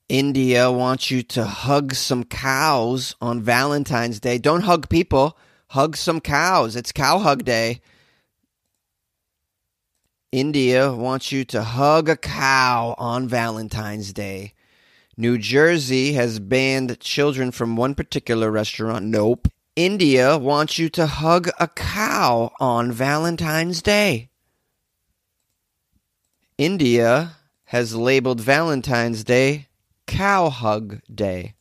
India wants you to hug some cows on Valentine's Day. Don't hug people. Hug some cows. It's Cow Hug Day. India wants you to hug a cow on Valentine's Day. New Jersey has banned children from one particular restaurant. Nope. India wants you to hug a cow on Valentine's Day. India has labeled Valentine's Day Cow Hug Day.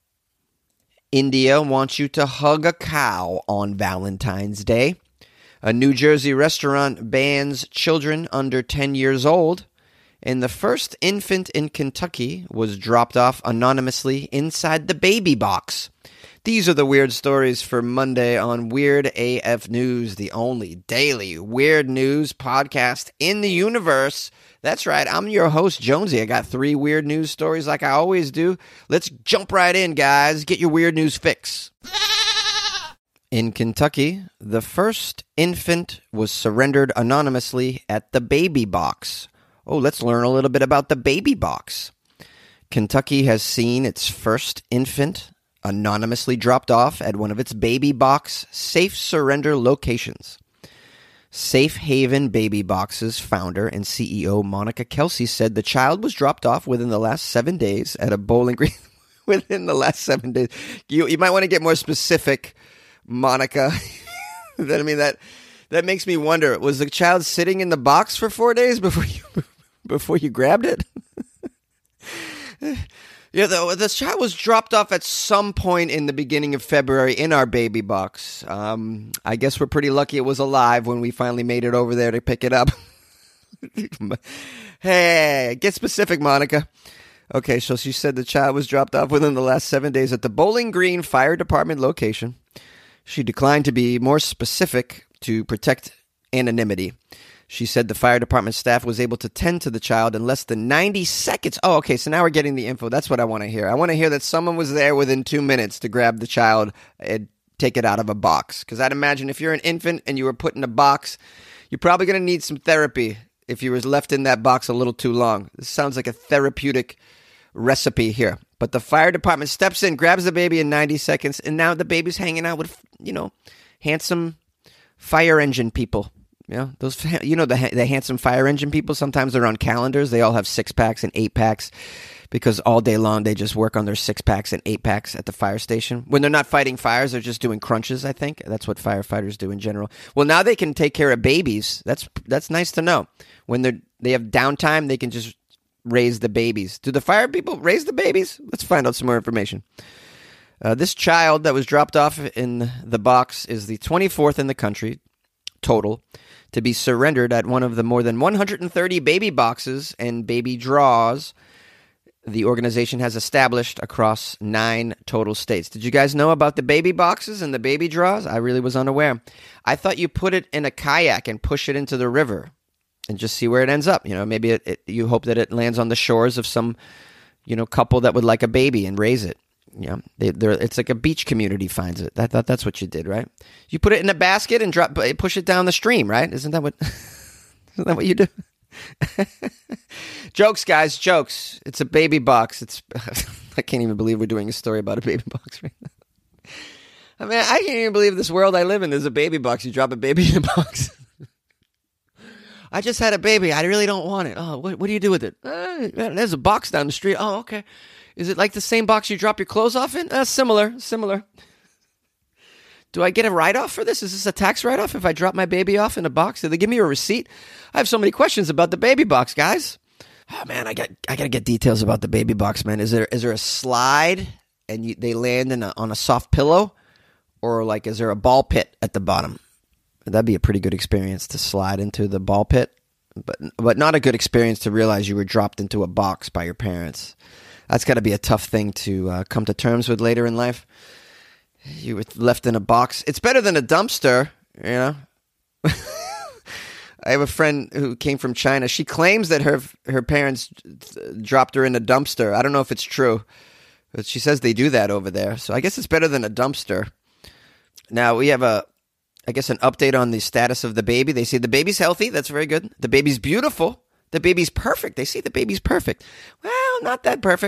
India wants you to hug a cow on Valentine's Day. A New Jersey restaurant bans children under 10 years old. And the first infant in Kentucky was dropped off anonymously inside the baby box. These are the weird stories for Monday on Weird AF News, the only daily weird news podcast in the universe. That's right, I'm your host, Jonesy. I got 3 weird news stories like I always do. Let's jump right in, guys. Get your weird news fix. In Kentucky, the first infant was surrendered anonymously at the baby box. Oh, let's learn a little bit about the baby box. Kentucky has seen its first infant anonymously dropped off at one of its baby box safe surrender locations. Safe Haven Baby Box's founder and CEO Monica Kelsey said the child was dropped off within the last 7 days at a Bowling Green. Within the last 7 days. You might want to get more specific, Monica. That makes me wonder, was the child sitting in the box for 4 days before you grabbed it? Yeah, the child was dropped off at some point in the beginning of February in our baby box. I guess we're pretty lucky it was alive when we finally made it over there to pick it up. Hey, get specific, Monica. Okay, so she said the child was dropped off within the last 7 days at the Bowling Green Fire Department location. She declined to be more specific to protect anonymity. She said the fire department staff was able to tend to the child in less than 90 seconds. Oh, okay, so now we're getting the info. That's what I want to hear. I want to hear that someone was there within 2 minutes to grab the child and take it out of a box. Because I'd imagine if you're an infant and you were put in a box, you're probably going to need some therapy if you were left in that box a little too long. This sounds like a therapeutic recipe here. But the fire department steps in, grabs the baby in 90 seconds, and now the baby's hanging out with, handsome fire engine people. The handsome fire engine people, sometimes they're on calendars. They all have 6-packs and 8-packs because all day long they just work on their 6-packs and 8-packs at the fire station. When they're not fighting fires, they're just doing crunches, I think. That's what firefighters do in general. Well, now they can take care of babies. That's nice to know. When they have downtime, they can just raise the babies. Do the fire people raise the babies? Let's find out some more information. This child that was dropped off in the box is the 24th in the country total to be surrendered at one of the more than 130 baby boxes and baby draws the organization has established across 9 total states. Did you guys know about the baby boxes and the baby draws? I really was unaware. I thought you put it in a kayak and push it into the river and just see where it ends up. Maybe you hope that it lands on the shores of some, couple that would like a baby and raise it. Yeah, it's like a beach community finds it. I thought that's what you did, right? You put it in a basket and push it down the stream, right? Isn't that what you do? Jokes, guys, jokes. It's a baby box. I can't even believe we're doing a story about a baby box right now. I mean, I can't even believe this world I live in. There's a baby box. You drop a baby in a box. I just had a baby. I really don't want it. Oh, what do you do with it? There's a box down the street. Oh, okay. Is it like the same box you drop your clothes off in? Similar. Do I get a write-off for this? Is this a tax write-off if I drop my baby off in a box? Did they give me a receipt? I have so many questions about the baby box, guys. Oh, man, I got to get details about the baby box, man. Is there a slide and they land on a soft pillow? Or is there a ball pit at the bottom? That'd be a pretty good experience to slide into the ball pit. But not a good experience to realize you were dropped into a box by your parents. That's got to be a tough thing to come to terms with later in life. You were left in a box. It's better than a dumpster, I have a friend who came from China. She claims that her parents dropped her in a dumpster. I don't know if it's true, but she says they do that over there. So I guess it's better than a dumpster. Now we have an update on the status of the baby. They say the baby's healthy. That's very good. The baby's beautiful. The baby's perfect. They say the baby's perfect. Well, not that perfect.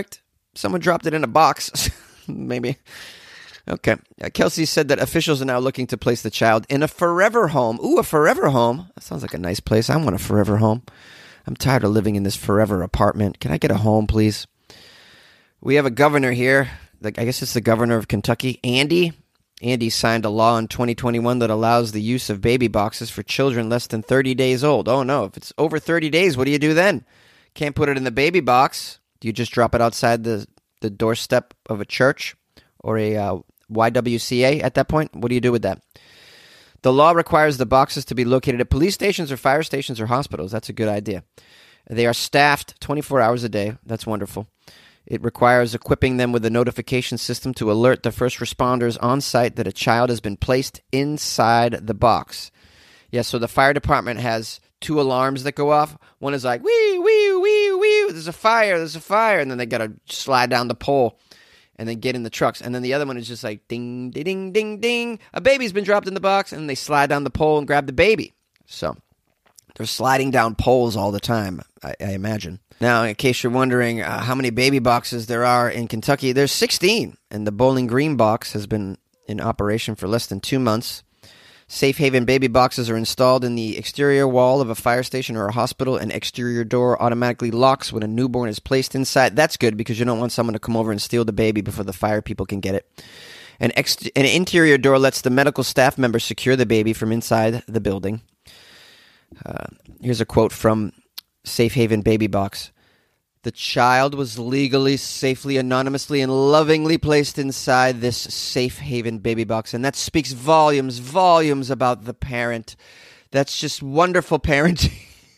someone dropped it in a box. Maybe. Okay. Kelsey said that officials are now looking to place the child in a forever home. Ooh, a forever home. That sounds like a nice place. I want a forever home. I'm tired of living in this forever apartment. Can I get a home, please? We have a governor here. I guess it's the governor of Kentucky, Andy. Andy signed a law in 2021 that allows the use of baby boxes for children less than 30 days old. Oh, no. If it's over 30 days, what do you do then? Can't put it in the baby box. Do you just drop it outside the doorstep of a church or a YWCA at that point? What do you do with that? The law requires the boxes to be located at police stations or fire stations or hospitals. That's a good idea. They are staffed 24 hours a day. That's wonderful. It requires equipping them with a notification system to alert the first responders on site that a child has been placed inside the box. Yeah, so the fire department has 2 alarms that go off. One is like, wee, wee, wee, wee, there's a fire. And then they got to slide down the pole and then get in the trucks. And then the other one is just like, ding, ding, ding, ding, ding. A baby's been dropped in the box, and they slide down the pole and grab the baby. So they're sliding down poles all the time, I imagine. Now, in case you're wondering how many baby boxes there are in Kentucky, there's 16, and the Bowling Green box has been in operation for less than 2 months. Safe Haven baby boxes are installed in the exterior wall of a fire station or a hospital. An exterior door automatically locks when a newborn is placed inside. That's good because you don't want someone to come over and steal the baby before the fire people can get it. An interior door lets the medical staff member secure the baby from inside the building. Here's a quote from Safe Haven baby box. The child was legally, safely, anonymously, and lovingly placed inside this Safe Haven baby box. And that speaks volumes about the parent. That's just wonderful parenting.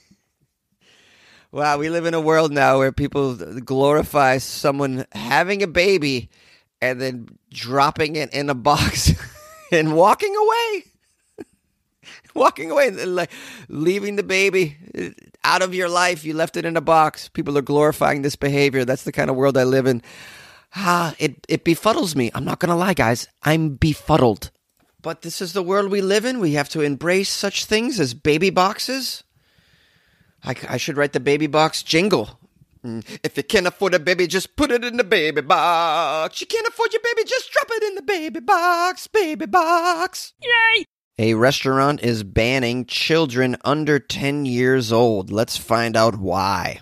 Wow, we live in a world now where people glorify someone having a baby and then dropping it in a box and walking away. Walking away, like leaving the baby out of your life. You left it in a box. People are glorifying this behavior. That's the kind of world I live in. It befuddles me. I'm not going to lie, guys. I'm befuddled. But this is the world we live in. We have to embrace such things as baby boxes. I should write the baby box jingle. If you can't afford a baby, just put it in the baby box. You can't afford your baby, just drop it in the baby box. Baby box. Yay! A restaurant is banning children under 10 years old. Let's find out why.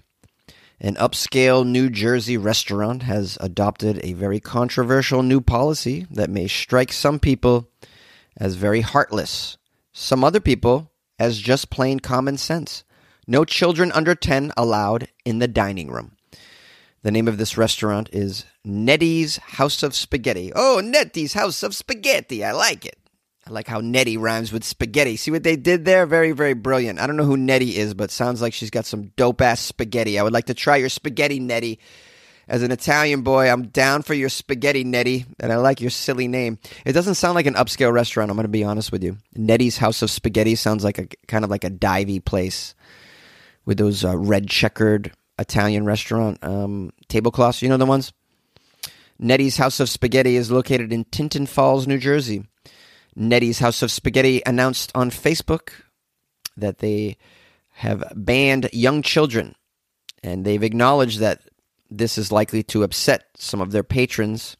An upscale New Jersey restaurant has adopted a very controversial new policy that may strike some people as very heartless, some other people as just plain common sense. No children under 10 allowed in the dining room. The name of this restaurant is Nettie's House of Spaghetti. Oh, Nettie's House of Spaghetti. I like it. I like how Nettie rhymes with spaghetti. See what they did there? Very, very brilliant. I don't know who Nettie is, but sounds like she's got some dope-ass spaghetti. I would like to try your spaghetti, Nettie. As an Italian boy, I'm down for your spaghetti, Nettie, and I like your silly name. It doesn't sound like an upscale restaurant, I'm going to be honest with you. Nettie's House of Spaghetti sounds like a kind of like a divey place with those red checkered Italian restaurant tablecloths. You know the ones? Nettie's House of Spaghetti is located in Tinton Falls, New Jersey. Nettie's House of Spaghetti announced on Facebook that they have banned young children, and they've acknowledged that this is likely to upset some of their patrons,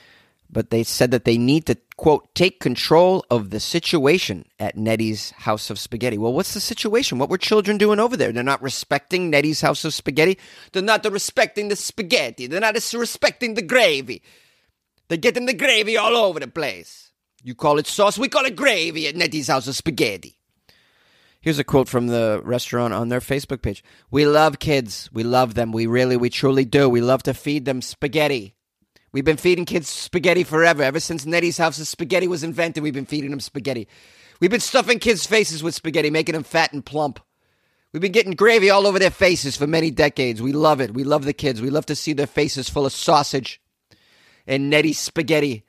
but they said that they need to, quote, take control of the situation at Nettie's House of Spaghetti. Well, what's the situation? What were children doing over there? They're not respecting Nettie's House of Spaghetti. They're not respecting the spaghetti. They're not respecting the gravy. They're getting the gravy all over the place. You call it sauce, we call it gravy at Nettie's House of Spaghetti. Here's a quote from the restaurant on their Facebook page. We love kids. We love them. We truly do. We love to feed them spaghetti. We've been feeding kids spaghetti forever. Ever since Nettie's House of Spaghetti was invented, we've been feeding them spaghetti. We've been stuffing kids' faces with spaghetti, making them fat and plump. We've been getting gravy all over their faces for many decades. We love it. We love the kids. We love to see their faces full of sausage and Nettie's spaghetti.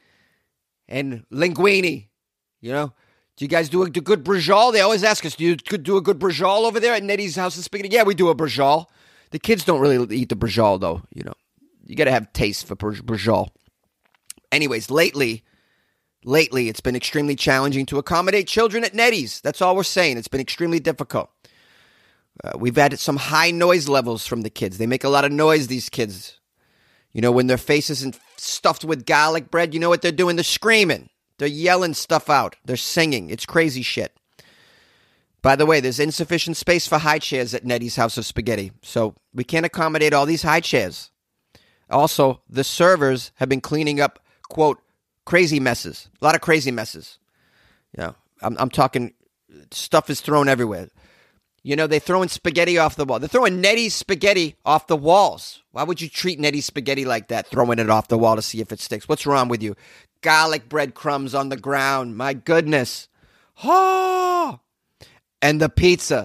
And linguine, you know. Do you guys do a good brajol? They always ask us, do you do a good brajol over there at Nettie's House of Spaghetti? Yeah, we do a brajol. The kids don't really eat the brajol, though, you know. You got to have taste for brajol. Anyways, lately, it's been extremely challenging to accommodate children at Nettie's. That's all we're saying. It's been extremely difficult. We've had some high noise levels from the kids. They make a lot of noise, these kids. When their face isn't stuffed with garlic bread, you know what they're doing? They're screaming. They're yelling stuff out. They're singing. It's crazy shit. By the way, there's insufficient space for high chairs at Nettie's House of Spaghetti, so we can't accommodate all these high chairs. Also, the servers have been cleaning up, quote, crazy messes. A lot of crazy messes. I'm talking stuff is thrown everywhere. They're throwing spaghetti off the wall. They're throwing Nettie's spaghetti off the walls. Why would you treat Nettie's spaghetti like that, throwing it off the wall to see if it sticks? What's wrong with you? Garlic bread crumbs on the ground. My goodness. Oh! And the pizza.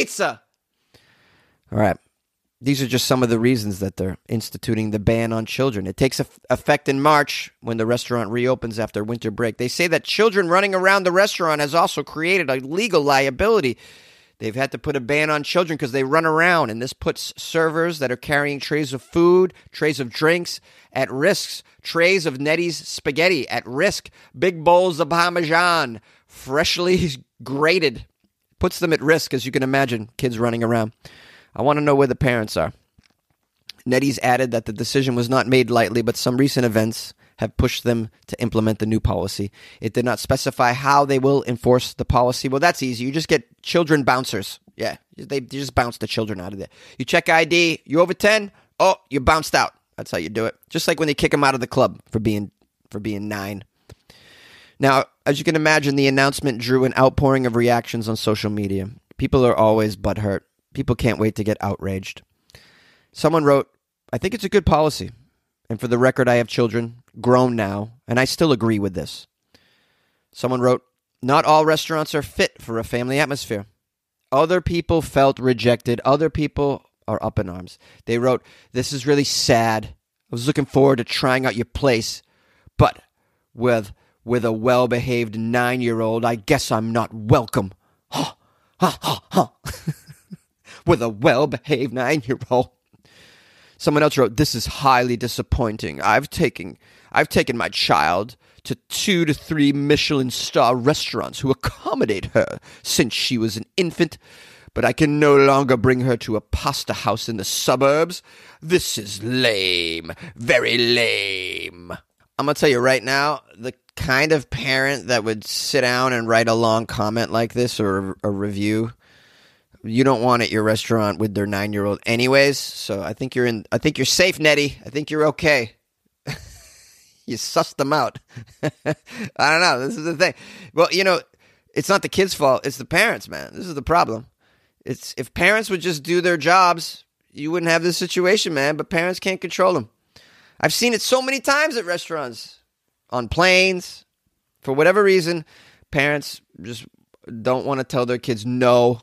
All right. These are just some of the reasons that they're instituting the ban on children. It takes effect in March when the restaurant reopens after winter break. They say that children running around the restaurant has also created a legal liability. They've had to put a ban on children because they run around, and this puts servers that are carrying trays of food, trays of drinks at risk, trays of Nettie's spaghetti at risk, big bowls of Parmesan, freshly grated. Puts them at risk, as you can imagine, kids running around. I want to know where the parents are. Nettie's added that the decision was not made lightly, but some recent events have pushed them to implement the new policy. It did not specify how they will enforce the policy. Well, that's easy. You just get children bouncers. Yeah, they just bounce the children out of there. You check ID. You over 10? Oh, you're bounced out. That's how you do it. Just like when they kick them out of the club for being 9. Now, as you can imagine, the announcement drew an outpouring of reactions on social media. People are always butthurt. People can't wait to get outraged. Someone wrote, I think it's a good policy. And for the record, I have children, grown now, and I still agree with this. Someone wrote, not all restaurants are fit for a family atmosphere. Other people felt rejected. Other people are up in arms. They wrote, this is really sad. I was looking forward to trying out your place, but with a well-behaved 9-year-old, I guess I'm not welcome. Ha, ha, ha, ha. With a well-behaved 9-year-old. Someone else wrote, this is highly disappointing. I've taken my child to 2 to 3 Michelin star restaurants who accommodate her since she was an infant, but I can no longer bring her to a pasta house in the suburbs. This is lame. Very lame. I'm going to tell you right now, the kind of parent that would sit down and write a long comment like this or a review, you don't want at your restaurant with their 9-year-old anyways. So I think you're safe, Nettie. I think you're okay. You sussed them out. I don't know. This is the thing. Well, it's not the kid's fault. It's the parents, man. This is the problem. It's if parents would just do their jobs, you wouldn't have this situation, man. But parents can't control them. I've seen it so many times at restaurants, on planes. For whatever reason, parents just don't want to tell their kids no.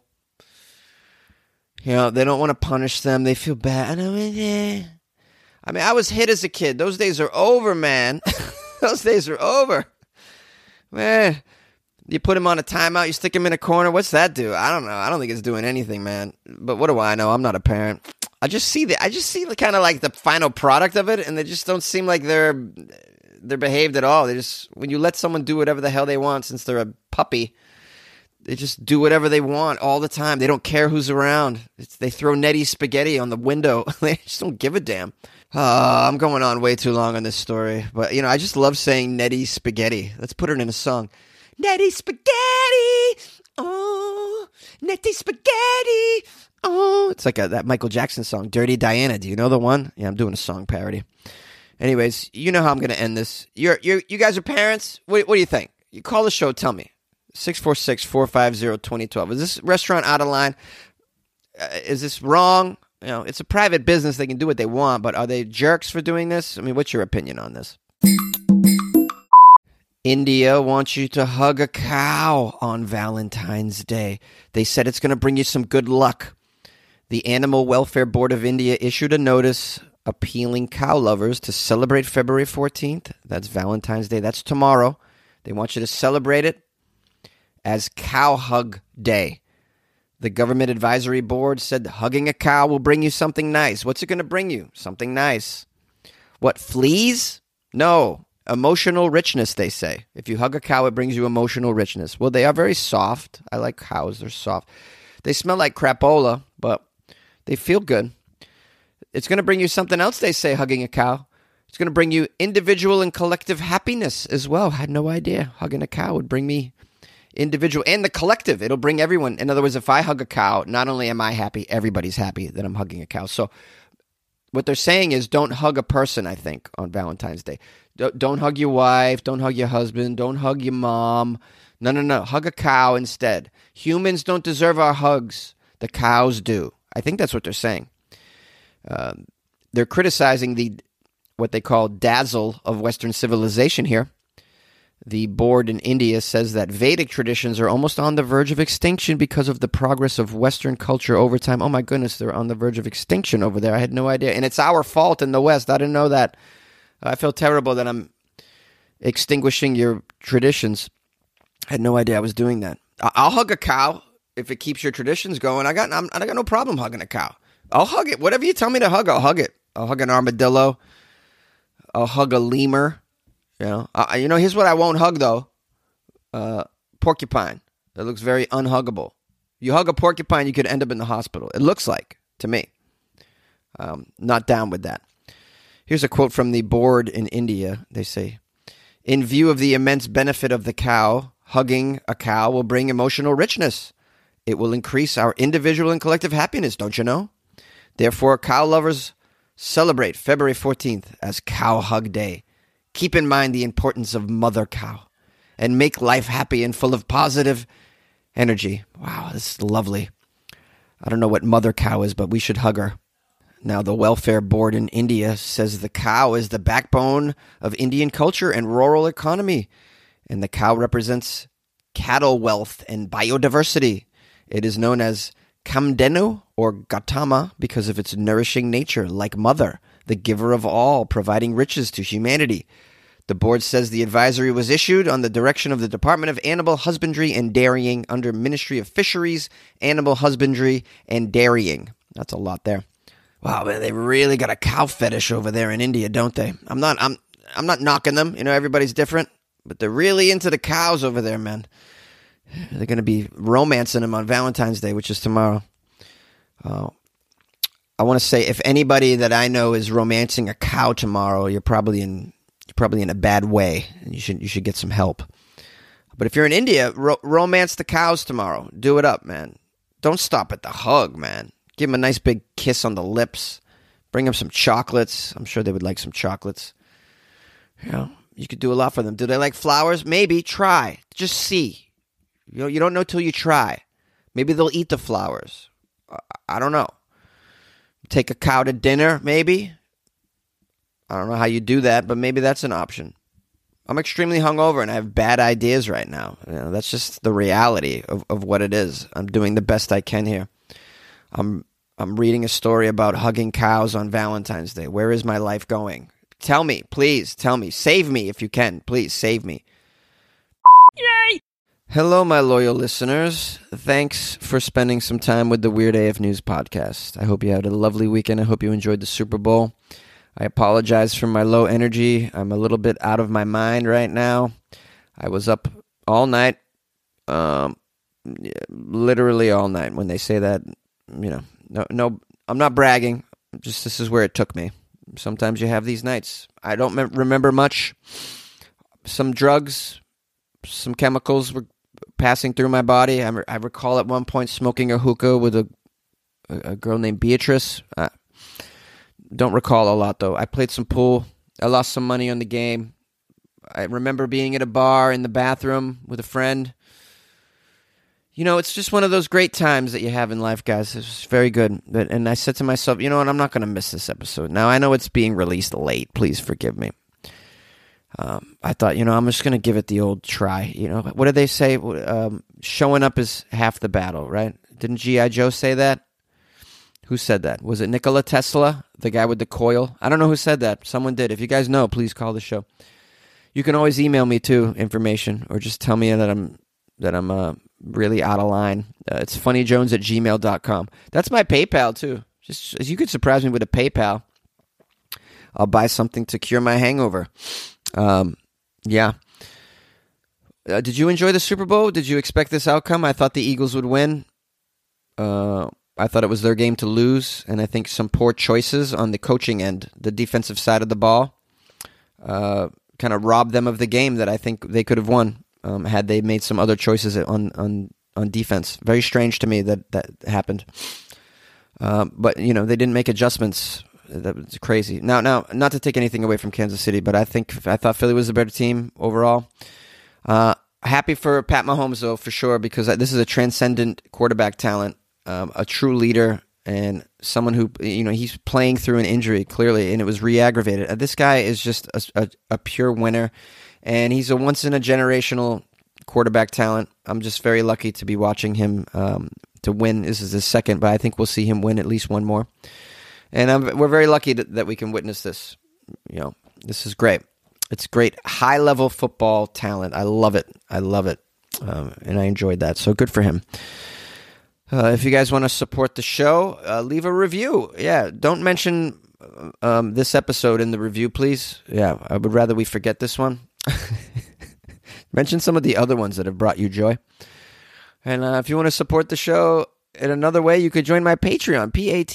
They don't want to punish them. They feel bad. I mean, I was hit as a kid. Those days are over, man. Those days are over. Man, you put him on a timeout, you stick him in a corner. What's that do? I don't know. I don't think it's doing anything, man. But what do I know? I'm not a parent. I just see kind of like the final product of it, and they just don't seem like they're behaved at all. They just, when you let someone do whatever the hell they want since they're a puppy, they just do whatever they want all the time. They don't care who's around. They throw Nettie's spaghetti on the window. They just don't give a damn. I'm going on way too long on this story. But, I just love saying Nettie's spaghetti. Let's put it in a song. Nettie's spaghetti. Oh, Nettie's spaghetti. Oh, it's like that Michael Jackson song, Dirty Diana. Do you know the one? Yeah, I'm doing a song parody. Anyways, you know how I'm going to end this. You guys are parents? What do you think? You call the show, tell me. 646-450-2012. Is this restaurant out of line? Is this wrong? It's a private business. They can do what they want, but are they jerks for doing this? I mean, what's your opinion on this? India wants you to hug a cow on Valentine's Day. They said it's going to bring you some good luck. The Animal Welfare Board of India issued a notice appealing cow lovers to celebrate February 14th. That's Valentine's Day. That's tomorrow. They want you to celebrate it as Cow Hug Day. The government advisory board said hugging a cow will bring you something nice. What's it going to bring you? Something nice. What, fleas? No. Emotional richness, they say. If you hug a cow, it brings you emotional richness. Well, they are very soft. I like cows. They're soft. They smell like crapola, but they feel good. It's going to bring you something else, they say, hugging a cow. It's going to bring you individual and collective happiness as well. I had no idea hugging a cow would bring me individual and the collective. It'll bring everyone. In other words, if I hug a cow, not only am I happy, everybody's happy that I'm hugging a cow. So what they're saying is don't hug a person, I think, on Valentine's Day. Don't hug your wife. Don't hug your husband. Don't hug your mom. No. Hug a cow instead. Humans don't deserve our hugs. The cows do. I think that's what they're saying. They're criticizing what they call dazzle of Western civilization here. The board in India says that Vedic traditions are almost on the verge of extinction because of the progress of Western culture over time. Oh my goodness, they're on the verge of extinction over there. I had no idea. And it's our fault in the West. I didn't know that. I feel terrible that I'm extinguishing your traditions. I had no idea I was doing that. I'll hug a cow if it keeps your traditions going. I got no problem hugging a cow. I'll hug it. Whatever you tell me to hug, I'll hug it. I'll hug an armadillo. I'll hug a lemur. Here's what I won't hug, though. Porcupine. That looks very unhuggable. You hug a porcupine, you could end up in the hospital. It looks like, to me. Not down with that. Here's a quote from the board in India. They say, in view of the immense benefit of the cow, hugging a cow will bring emotional richness. It will increase our individual and collective happiness, don't you know? Therefore, cow lovers celebrate February 14th as Cow Hug Day. Keep in mind the importance of mother cow and make life happy and full of positive energy. Wow, this is lovely. I don't know what mother cow is, but we should hug her. Now, the welfare board in India says the cow is the backbone of Indian culture and rural economy, and the cow represents cattle wealth and biodiversity. It is known as Kamdenu or Gautama because of its nourishing nature, like mother, the giver of all, providing riches to humanity. The board says the advisory was issued on the direction of the Department of Animal Husbandry and Dairying under Ministry of Fisheries, Animal Husbandry, and Dairying. That's a lot there. Wow, man, they really got a cow fetish over there in India, don't they? I'm not knocking them. Everybody's different, but they're really into the cows over there, man. They're going to be romancing them on Valentine's Day, which is tomorrow. I want to say, if anybody that I know is romancing a cow tomorrow, you're probably in a bad way, and you should get some help. But if you're in India, romance the cows tomorrow. Do it up, man. Don't stop at the hug, man. Give them a nice big kiss on the lips. Bring them some chocolates. I'm sure they would like some chocolates. You could do a lot for them. Do they like flowers? Maybe. Try. Just see. You don't know till you try. Maybe they'll eat the flowers. I don't know. Take a cow to dinner, maybe. I don't know how you do that, but maybe that's an option. I'm extremely hungover and I have bad ideas right now. That's just the reality of what it is. I'm doing the best I can here. I'm reading a story about hugging cows on Valentine's Day. Where is my life going? Tell me, please, tell me. Save me if you can. Please, save me. Yay! Hello, my loyal listeners. Thanks for spending some time with the Weird AF News podcast. I hope you had a lovely weekend. I hope you enjoyed the Super Bowl. I apologize for my low energy. I'm a little bit out of my mind right now. I was up all night, literally all night. When they say that, no, I'm not bragging. Just this is where it took me. Sometimes you have these nights. I don't remember much. Some drugs, some chemicals were passing through my body. I recall at one point smoking a hookah with a girl named Beatrice. Don't recall a lot, though. I played some pool. I lost some money on the game. I remember being at a bar in the bathroom with a friend. It's just one of those great times that you have in life, guys. It's very good. And I said to myself, you know what? I'm not going to miss this episode. Now, I know it's being released late. Please forgive me. I thought, I'm just going to give it the old try. What do they say? Showing up is half the battle, right? Didn't G.I. Joe say that? Who said that? Was it Nikola Tesla, the guy with the coil? I don't know who said that. Someone did. If you guys know, please call the show. You can always email me too, information, or just tell me that I'm really out of line. It's funnyjones@gmail.com. That's my PayPal too. Just you could surprise me with a PayPal. I'll buy something to cure my hangover. Yeah. Did you enjoy the Super Bowl? Did you expect this outcome? I thought the Eagles would win. I thought it was their game to lose, and I think some poor choices on the coaching end, the defensive side of the ball. kind of robbed them of the game that I think they could have won had they made some other choices on defense. Very strange to me that happened. But, they didn't make adjustments. That was crazy. Now, not to take anything away from Kansas City, but I thought Philly was a better team overall. Happy for Pat Mahomes, though, for sure, because this is a transcendent quarterback talent, a true leader, and someone who, he's playing through an injury, clearly, and it was re-aggravated. This guy is just a pure winner, and he's a once-in-a-generational quarterback talent. I'm just very lucky to be watching him to win. This is his second, but I think we'll see him win at least one more. And we're very lucky that we can witness this. This is great. It's great high-level football talent. I love it. And I enjoyed that. So good for him. If you guys want to support the show, leave a review. Yeah, don't mention this episode in the review, please. Yeah, I would rather we forget this one. Mention some of the other ones that have brought you joy. And if you want to support the show in another way, you could join my Patreon,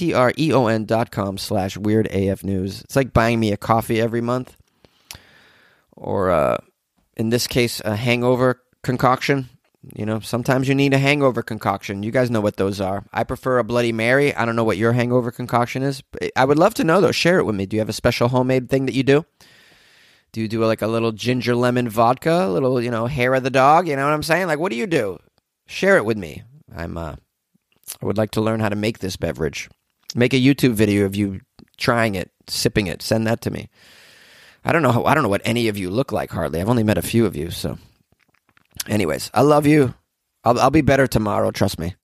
patreon.com/weirdafnews. It's like buying me a coffee every month. Or, in this case, a hangover concoction. Sometimes you need a hangover concoction. You guys know what those are. I prefer a Bloody Mary. I don't know what your hangover concoction is. I would love to know, though. Share it with me. Do you have a special homemade thing that you do? Do you do like a little ginger lemon vodka? A little, hair of the dog? You know what I'm saying? Like, what do you do? Share it with me. I would like to learn how to make this beverage. Make a YouTube video of you trying it, sipping it. Send that to me. I don't know what any of you look like, hardly. I've only met a few of you, so. Anyways, I love you. I'll be better tomorrow, trust me.